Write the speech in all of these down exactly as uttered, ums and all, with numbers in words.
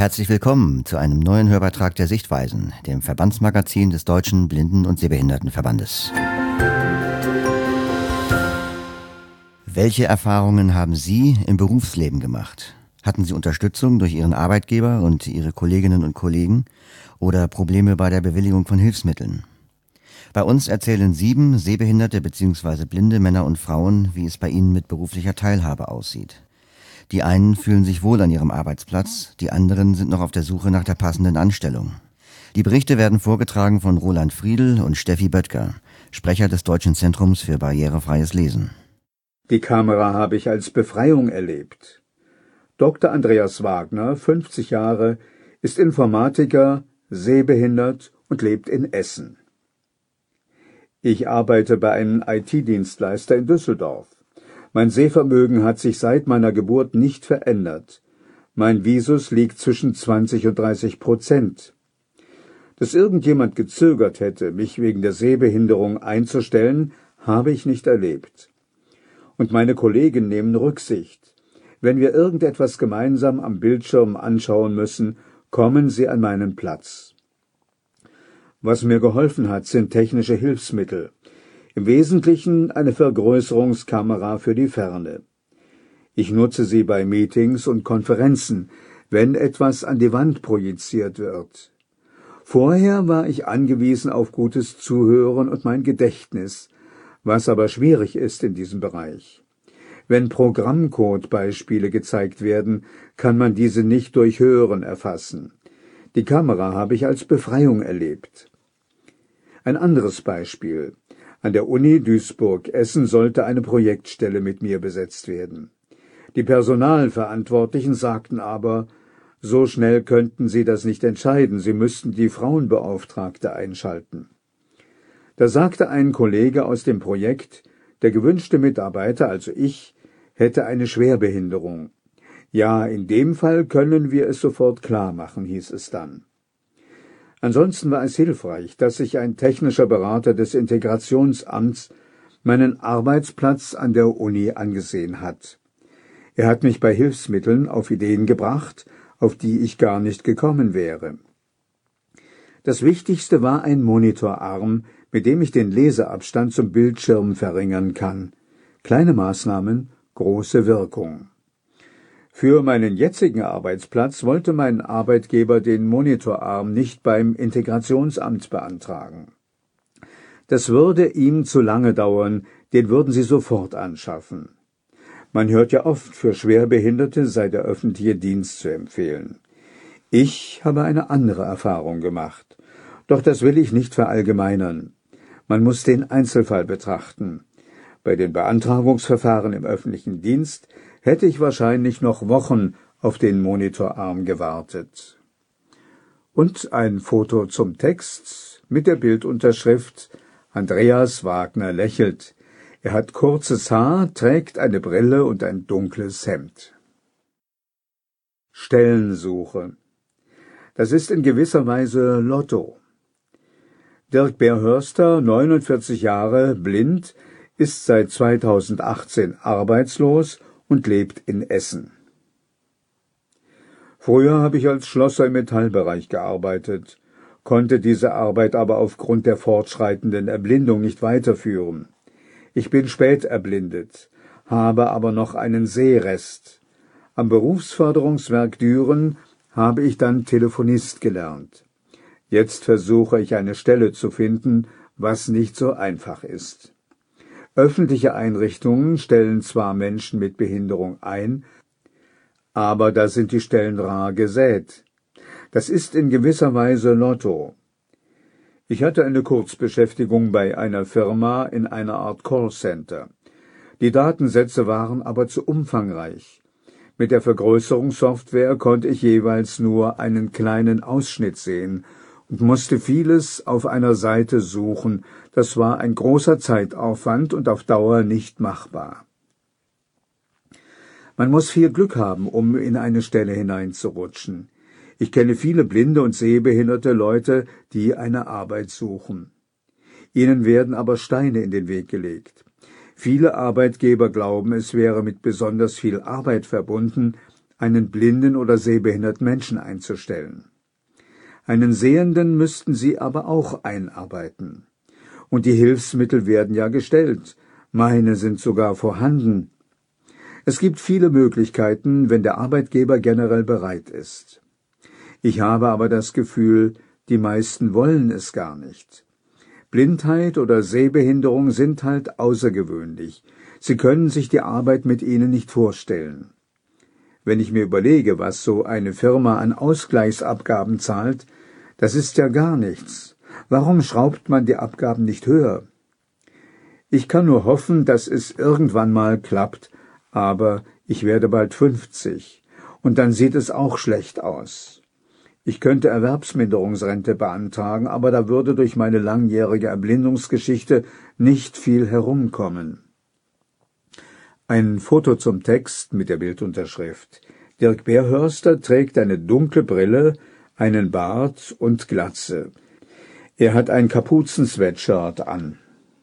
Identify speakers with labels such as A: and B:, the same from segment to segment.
A: Herzlich willkommen zu einem neuen Hörbeitrag der Sichtweisen, dem Verbandsmagazin des Deutschen Blinden- und Sehbehindertenverbandes. Welche Erfahrungen haben Sie im Berufsleben gemacht? Hatten Sie Unterstützung durch Ihren Arbeitgeber und Ihre Kolleginnen und Kollegen oder Probleme bei der Bewilligung von Hilfsmitteln? Bei uns erzählen sieben sehbehinderte bzw. blinde Männer und Frauen, wie es bei ihnen mit beruflicher Teilhabe aussieht. Die einen fühlen sich wohl an ihrem Arbeitsplatz, die anderen sind noch auf der Suche nach der passenden Anstellung. Die Berichte werden vorgetragen von Roland Friedl und Steffi Böttger, Sprecher des Deutschen Zentrums für barrierefreies Lesen.
B: Die Kamera habe ich als Befreiung erlebt. Doktor Andreas Wagner, fünfzig Jahre, ist Informatiker, sehbehindert und lebt in Essen. Ich arbeite bei einem I T-Dienstleister in Düsseldorf. Mein Sehvermögen hat sich seit meiner Geburt nicht verändert. Mein Visus liegt zwischen zwanzig und dreißig Prozent. Dass irgendjemand gezögert hätte, mich wegen der Sehbehinderung einzustellen, habe ich nicht erlebt. Und meine Kollegen nehmen Rücksicht. Wenn wir irgendetwas gemeinsam am Bildschirm anschauen müssen, kommen sie an meinen Platz. Was mir geholfen hat, sind technische Hilfsmittel. Im Wesentlichen eine Vergrößerungskamera für die Ferne. Ich nutze sie bei Meetings und Konferenzen, wenn etwas an die Wand projiziert wird. Vorher war ich angewiesen auf gutes Zuhören und mein Gedächtnis, was aber schwierig ist in diesem Bereich. Wenn Programmcode-Beispiele gezeigt werden, kann man diese nicht durch Hören erfassen. Die Kamera habe ich als Befreiung erlebt. Ein anderes Beispiel. An der Uni Duisburg-Essen sollte eine Projektstelle mit mir besetzt werden. Die Personalverantwortlichen sagten aber, so schnell könnten sie das nicht entscheiden, sie müssten die Frauenbeauftragte einschalten. Da sagte ein Kollege aus dem Projekt, der gewünschte Mitarbeiter, also ich, hätte eine Schwerbehinderung. Ja, in dem Fall können wir es sofort klar machen, hieß es dann. Ansonsten war es hilfreich, dass sich ein technischer Berater des Integrationsamts meinen Arbeitsplatz an der Uni angesehen hat. Er hat mich bei Hilfsmitteln auf Ideen gebracht, auf die ich gar nicht gekommen wäre. Das Wichtigste war ein Monitorarm, mit dem ich den Leseabstand zum Bildschirm verringern kann. Kleine Maßnahmen, große Wirkung. Für meinen jetzigen Arbeitsplatz wollte mein Arbeitgeber den Monitorarm nicht beim Integrationsamt beantragen. Das würde ihm zu lange dauern, den würden sie sofort anschaffen. Man hört ja oft, für Schwerbehinderte sei der öffentliche Dienst zu empfehlen. Ich habe eine andere Erfahrung gemacht. Doch das will ich nicht verallgemeinern. Man muss den Einzelfall betrachten. Bei den Beantragungsverfahren im öffentlichen Dienst hätte ich wahrscheinlich noch Wochen auf den Monitorarm gewartet. Und ein Foto zum Text mit der Bildunterschrift Andreas Wagner lächelt. Er hat kurzes Haar, trägt eine Brille und ein dunkles Hemd. Stellensuche. Das ist in gewisser Weise Lotto. Dirk Berhörster, neunundvierzig Jahre, blind, ist seit zweitausendachtzehn arbeitslos und lebt in Essen. Früher habe ich als Schlosser im Metallbereich gearbeitet, konnte diese Arbeit aber aufgrund der fortschreitenden Erblindung nicht weiterführen. Ich bin spät erblindet, habe aber noch einen Sehrest. Am Berufsförderungswerk Düren habe ich dann Telefonist gelernt. Jetzt versuche ich eine Stelle zu finden, was nicht so einfach ist. Öffentliche Einrichtungen stellen zwar Menschen mit Behinderung ein, aber da sind die Stellen rar gesät. Das ist in gewisser Weise Lotto. Ich hatte eine Kurzbeschäftigung bei einer Firma in einer Art Callcenter. Die Datensätze waren aber zu umfangreich. Mit der Vergrößerungssoftware konnte ich jeweils nur einen kleinen Ausschnitt sehen und musste vieles auf einer Seite suchen. Das war ein großer Zeitaufwand und auf Dauer nicht machbar. Man muss viel Glück haben, um in eine Stelle hineinzurutschen. Ich kenne viele blinde und sehbehinderte Leute, die eine Arbeit suchen. Ihnen werden aber Steine in den Weg gelegt. Viele Arbeitgeber glauben, es wäre mit besonders viel Arbeit verbunden, einen blinden oder sehbehinderten Menschen einzustellen. Einen Sehenden müssten sie aber auch einarbeiten. Und die Hilfsmittel werden ja gestellt. Meine sind sogar vorhanden. Es gibt viele Möglichkeiten, wenn der Arbeitgeber generell bereit ist. Ich habe aber das Gefühl, die meisten wollen es gar nicht. Blindheit oder Sehbehinderung sind halt außergewöhnlich. Sie können sich die Arbeit mit ihnen nicht vorstellen. Wenn ich mir überlege, was so eine Firma an Ausgleichsabgaben zahlt, das ist ja gar nichts. Warum schraubt man die Abgaben nicht höher? Ich kann nur hoffen, dass es irgendwann mal klappt, aber ich werde bald fünfzig und dann sieht es auch schlecht aus. Ich könnte Erwerbsminderungsrente beantragen, aber da würde durch meine langjährige Erblindungsgeschichte nicht viel herumkommen. Ein Foto zum Text mit der Bildunterschrift. Dirk Berhörster trägt eine dunkle Brille, einen Bart und Glatze. Er hat ein Kapuzen-Sweatshirt an.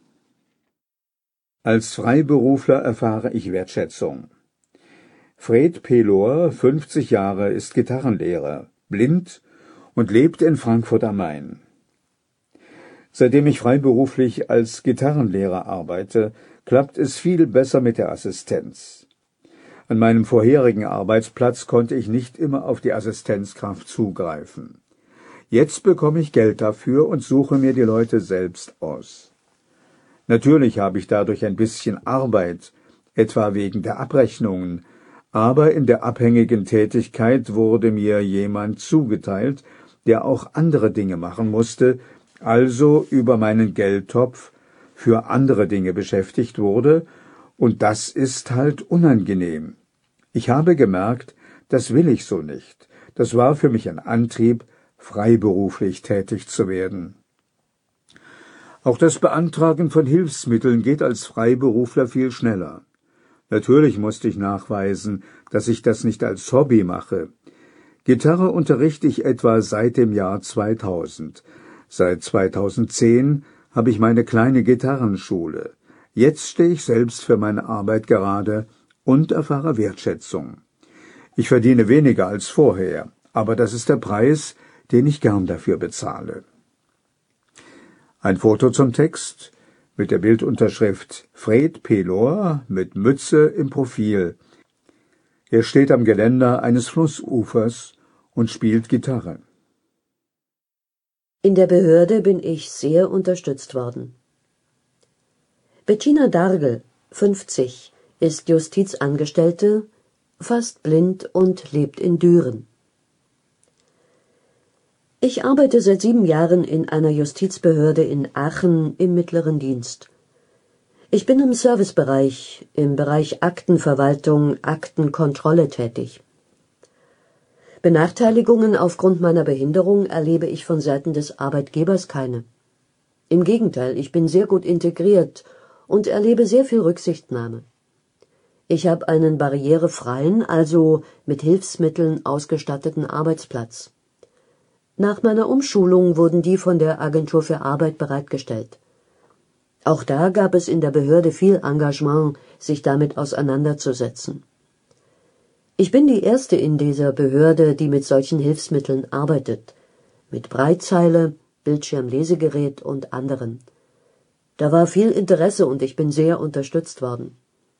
B: Als Freiberufler erfahre ich Wertschätzung. Fred Pelor, fünfzig Jahre, ist Gitarrenlehrer, blind und lebt in Frankfurt am Main. Seitdem ich freiberuflich als Gitarrenlehrer arbeite, klappt es viel besser mit der Assistenz. An meinem vorherigen Arbeitsplatz konnte ich nicht immer auf die Assistenzkraft zugreifen. Jetzt bekomme ich Geld dafür und suche mir die Leute selbst aus. Natürlich habe ich dadurch ein bisschen Arbeit, etwa wegen der Abrechnungen, aber in der abhängigen Tätigkeit wurde mir jemand zugeteilt, der auch andere Dinge machen musste, also über meinen Geldtopf für andere Dinge beschäftigt wurde, und das ist halt unangenehm. Ich habe gemerkt, das will ich so nicht. Das war für mich ein Antrieb, freiberuflich tätig zu werden. Auch das Beantragen von Hilfsmitteln geht als Freiberufler viel schneller. Natürlich musste ich nachweisen, dass ich das nicht als Hobby mache. Gitarre unterrichte ich etwa seit dem Jahr zweitausend. Seit zweitausendzehn habe ich meine kleine Gitarrenschule. Jetzt stehe ich selbst für meine Arbeit gerade und erfahre Wertschätzung. Ich verdiene weniger als vorher, aber das ist der Preis, den ich gern dafür bezahle. Ein Foto zum Text mit der Bildunterschrift Fred Pelor mit Mütze im Profil. Er steht am Geländer eines Flussufers und spielt Gitarre.
C: In der Behörde bin ich sehr unterstützt worden. Bettina Dargel, fünfzig, ist Justizangestellte, fast blind und lebt in Düren. Ich arbeite seit sieben Jahren in einer Justizbehörde in Aachen im mittleren Dienst. Ich bin im Servicebereich, im Bereich Aktenverwaltung, Aktenkontrolle tätig. Benachteiligungen aufgrund meiner Behinderung erlebe ich von Seiten des Arbeitgebers keine. Im Gegenteil, ich bin sehr gut integriert und erlebe sehr viel Rücksichtnahme. Ich habe einen barrierefreien, also mit Hilfsmitteln ausgestatteten Arbeitsplatz. Nach meiner Umschulung wurden die von der Agentur für Arbeit bereitgestellt. Auch da gab es in der Behörde viel Engagement, sich damit auseinanderzusetzen. Ich bin die erste in dieser Behörde, die mit solchen Hilfsmitteln arbeitet, mit Breitzeile, Bildschirmlesegerät und anderen. Da war viel Interesse und ich bin sehr unterstützt worden.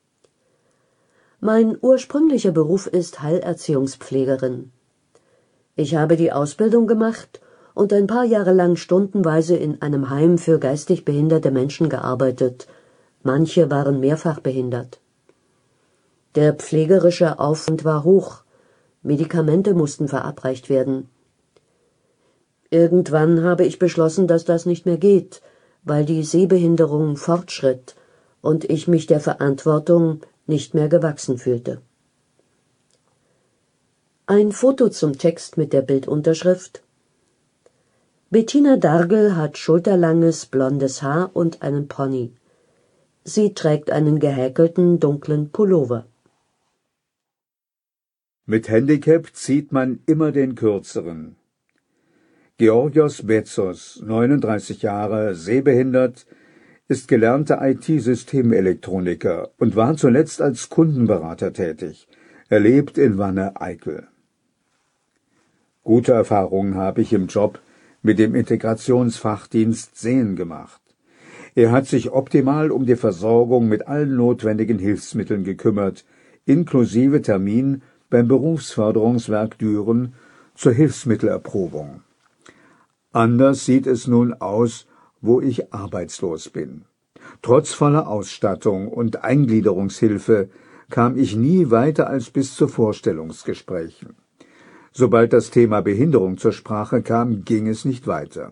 C: Mein ursprünglicher Beruf ist Heilerziehungspflegerin. Ich habe die Ausbildung gemacht und ein paar Jahre lang stundenweise in einem Heim für geistig behinderte Menschen gearbeitet. Manche waren mehrfach behindert. Der pflegerische Aufwand war hoch. Medikamente mussten verabreicht werden. Irgendwann habe ich beschlossen, dass das nicht mehr geht, weil die Sehbehinderung fortschritt und ich mich der Verantwortung nicht mehr gewachsen fühlte. Ein Foto zum Text mit der Bildunterschrift: Bettina Dargel hat schulterlanges blondes Haar und einen Pony. Sie trägt einen gehäkelten dunklen Pullover.
B: Mit Handicap zieht man immer den Kürzeren. Georgios Bezos, neununddreißig Jahre, sehbehindert, ist gelernter I T-Systemelektroniker und war zuletzt als Kundenberater tätig. Er lebt in Wanne-Eickel. Gute Erfahrungen habe ich im Job mit dem Integrationsfachdienst Seen gemacht. Er hat sich optimal um die Versorgung mit allen notwendigen Hilfsmitteln gekümmert, inklusive Termin beim Berufsförderungswerk Düren zur Hilfsmittelerprobung. Anders sieht es nun aus, wo ich arbeitslos bin. Trotz voller Ausstattung und Eingliederungshilfe kam ich nie weiter als bis zu Vorstellungsgesprächen. Sobald das Thema Behinderung zur Sprache kam, ging es nicht weiter.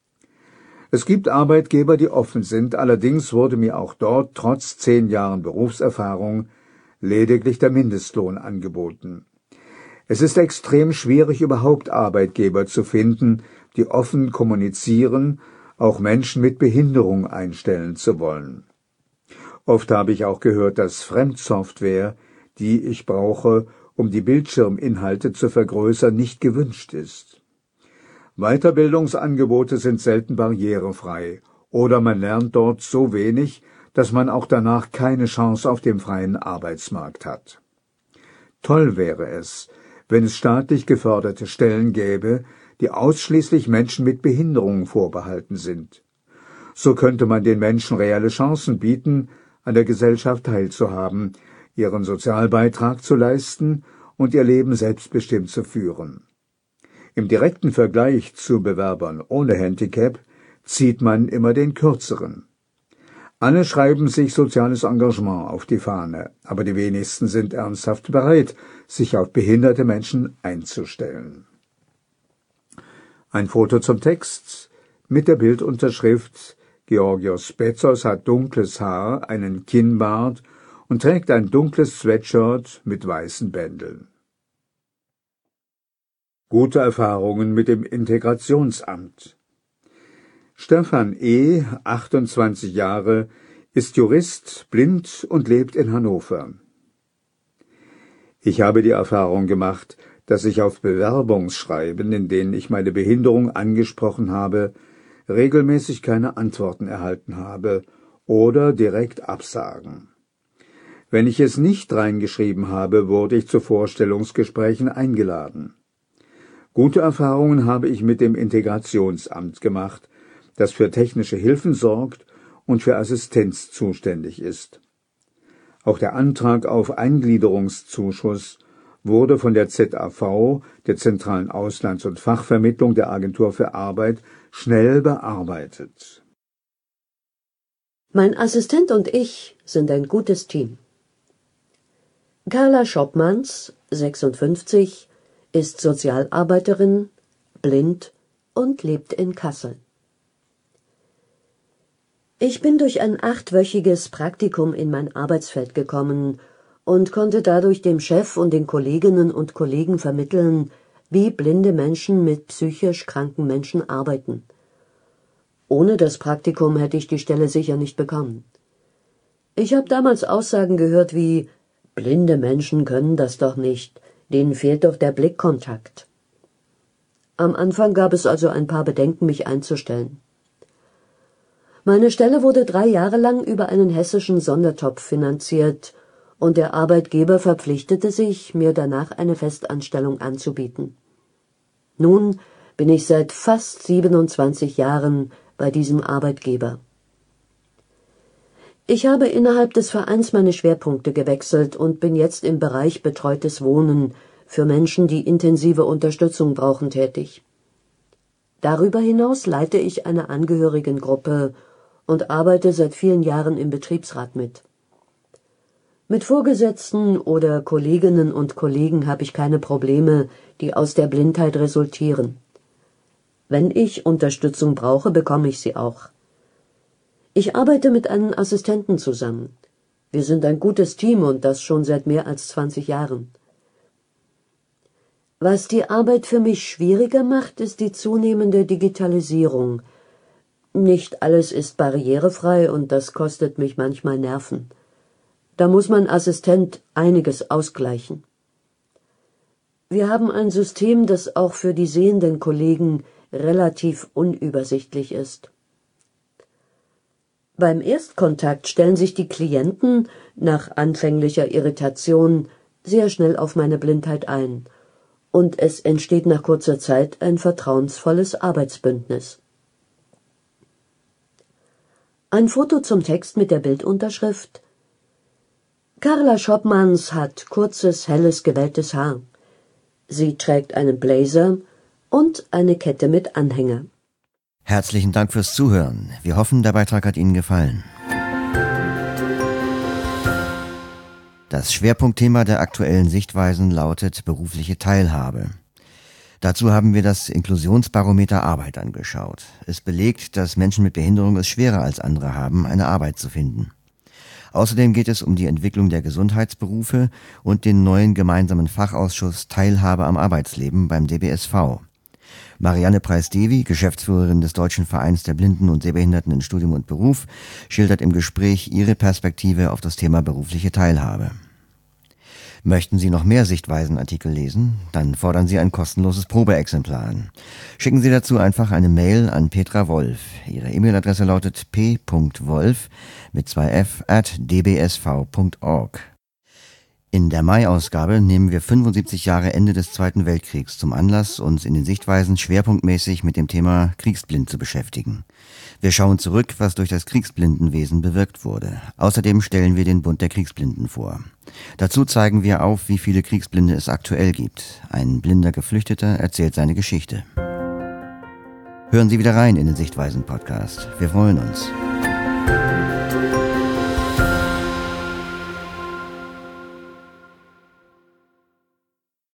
B: Es gibt Arbeitgeber, die offen sind, allerdings wurde mir auch dort trotz zehn Jahren Berufserfahrung lediglich der Mindestlohn angeboten. Es ist extrem schwierig, überhaupt Arbeitgeber zu finden, die offen kommunizieren, auch Menschen mit Behinderung einstellen zu wollen. Oft habe ich auch gehört, dass Fremdsoftware, die ich brauche, um die Bildschirminhalte zu vergrößern, nicht gewünscht ist. Weiterbildungsangebote sind selten barrierefrei, oder man lernt dort so wenig, dass man auch danach keine Chance auf dem freien Arbeitsmarkt hat. Toll wäre es, wenn es staatlich geförderte Stellen gäbe, die ausschließlich Menschen mit Behinderungen vorbehalten sind. So könnte man den Menschen reelle Chancen bieten, an der Gesellschaft teilzuhaben, ihren Sozialbeitrag zu leisten und ihr Leben selbstbestimmt zu führen. Im direkten Vergleich zu Bewerbern ohne Handicap zieht man immer den kürzeren. Alle schreiben sich soziales Engagement auf die Fahne, aber die wenigsten sind ernsthaft bereit, sich auf behinderte Menschen einzustellen. Ein Foto zum Text mit der Bildunterschrift: Georgios Bezos hat dunkles Haar, einen Kinnbart und trägt ein dunkles Sweatshirt mit weißen Bändeln. Gute Erfahrungen mit dem Integrationsamt. Stefan E., achtundzwanzig Jahre, ist Jurist, blind und lebt in Hannover. Ich habe die Erfahrung gemacht, dass ich auf Bewerbungsschreiben, in denen ich meine Behinderung angesprochen habe, regelmäßig keine Antworten erhalten habe oder direkt Absagen. Wenn ich es nicht reingeschrieben habe, wurde ich zu Vorstellungsgesprächen eingeladen. Gute Erfahrungen habe ich mit dem Integrationsamt gemacht, das für technische Hilfen sorgt und für Assistenz zuständig ist. Auch der Antrag auf Eingliederungszuschuss wurde von der Z A V, der Zentralen Auslands- und Fachvermittlung der Agentur für Arbeit, schnell bearbeitet.
C: Mein Assistent und ich sind ein gutes Team. Carla Schoppmanns, sechsundfünfzig, ist Sozialarbeiterin, blind und lebt in Kassel. Ich bin durch ein achtwöchiges Praktikum in mein Arbeitsfeld gekommen und konnte dadurch dem Chef und den Kolleginnen und Kollegen vermitteln, wie blinde Menschen mit psychisch kranken Menschen arbeiten. Ohne das Praktikum hätte ich die Stelle sicher nicht bekommen. Ich habe damals Aussagen gehört wie: Blinde Menschen können das doch nicht, denen fehlt doch der Blickkontakt. Am Anfang gab es also ein paar Bedenken, mich einzustellen. Meine Stelle wurde drei Jahre lang über einen hessischen Sondertopf finanziert und der Arbeitgeber verpflichtete sich, mir danach eine Festanstellung anzubieten. Nun bin ich seit fast siebenundzwanzig Jahren bei diesem Arbeitgeber. Ich habe innerhalb des Vereins meine Schwerpunkte gewechselt und bin jetzt im Bereich betreutes Wohnen für Menschen, die intensive Unterstützung brauchen, tätig. Darüber hinaus leite ich eine Angehörigengruppe und arbeite seit vielen Jahren im Betriebsrat mit. Mit Vorgesetzten oder Kolleginnen und Kollegen habe ich keine Probleme, die aus der Blindheit resultieren. Wenn ich Unterstützung brauche, bekomme ich sie auch. Ich arbeite mit einem Assistenten zusammen. Wir sind ein gutes Team und das schon seit mehr als zwanzig Jahren. Was die Arbeit für mich schwieriger macht, ist die zunehmende Digitalisierung. Nicht alles ist barrierefrei und das kostet mich manchmal Nerven. Da muss mein Assistent einiges ausgleichen. Wir haben ein System, das auch für die sehenden Kollegen relativ unübersichtlich ist. Beim Erstkontakt stellen sich die Klienten nach anfänglicher Irritation sehr schnell auf meine Blindheit ein, und es entsteht nach kurzer Zeit ein vertrauensvolles Arbeitsbündnis. Ein Foto zum Text mit der Bildunterschrift: Carla Schoppmanns hat kurzes, helles, gewelltes Haar. Sie trägt einen Blazer und eine Kette mit Anhänger.
A: Herzlichen Dank fürs Zuhören. Wir hoffen, der Beitrag hat Ihnen gefallen. Das Schwerpunktthema der aktuellen Sichtweisen lautet berufliche Teilhabe. Dazu haben wir das Inklusionsbarometer Arbeit angeschaut. Es belegt, dass Menschen mit Behinderung es schwerer als andere haben, eine Arbeit zu finden. Außerdem geht es um die Entwicklung der Gesundheitsberufe und den neuen gemeinsamen Fachausschuss Teilhabe am Arbeitsleben beim D B S V. Marianne Preis-Devi, Geschäftsführerin des Deutschen Vereins der Blinden und Sehbehinderten in Studium und Beruf, schildert im Gespräch ihre Perspektive auf das Thema berufliche Teilhabe. Möchten Sie noch mehr Sichtweisenartikel lesen? Dann fordern Sie ein kostenloses Probeexemplar an. Schicken Sie dazu einfach eine Mail an Petra Wolf. Ihre E-Mail-Adresse lautet p punkt wolf mit zwei f at d b s v punkt org. In der Mai-Ausgabe nehmen wir fünfundsiebzig Jahre Ende des Zweiten Weltkriegs zum Anlass, uns in den Sichtweisen schwerpunktmäßig mit dem Thema Kriegsblind zu beschäftigen. Wir schauen zurück, was durch das Kriegsblindenwesen bewirkt wurde. Außerdem stellen wir den Bund der Kriegsblinden vor. Dazu zeigen wir auf, wie viele Kriegsblinde es aktuell gibt. Ein blinder Geflüchteter erzählt seine Geschichte. Hören Sie wieder rein in den Sichtweisen-Podcast. Wir freuen uns.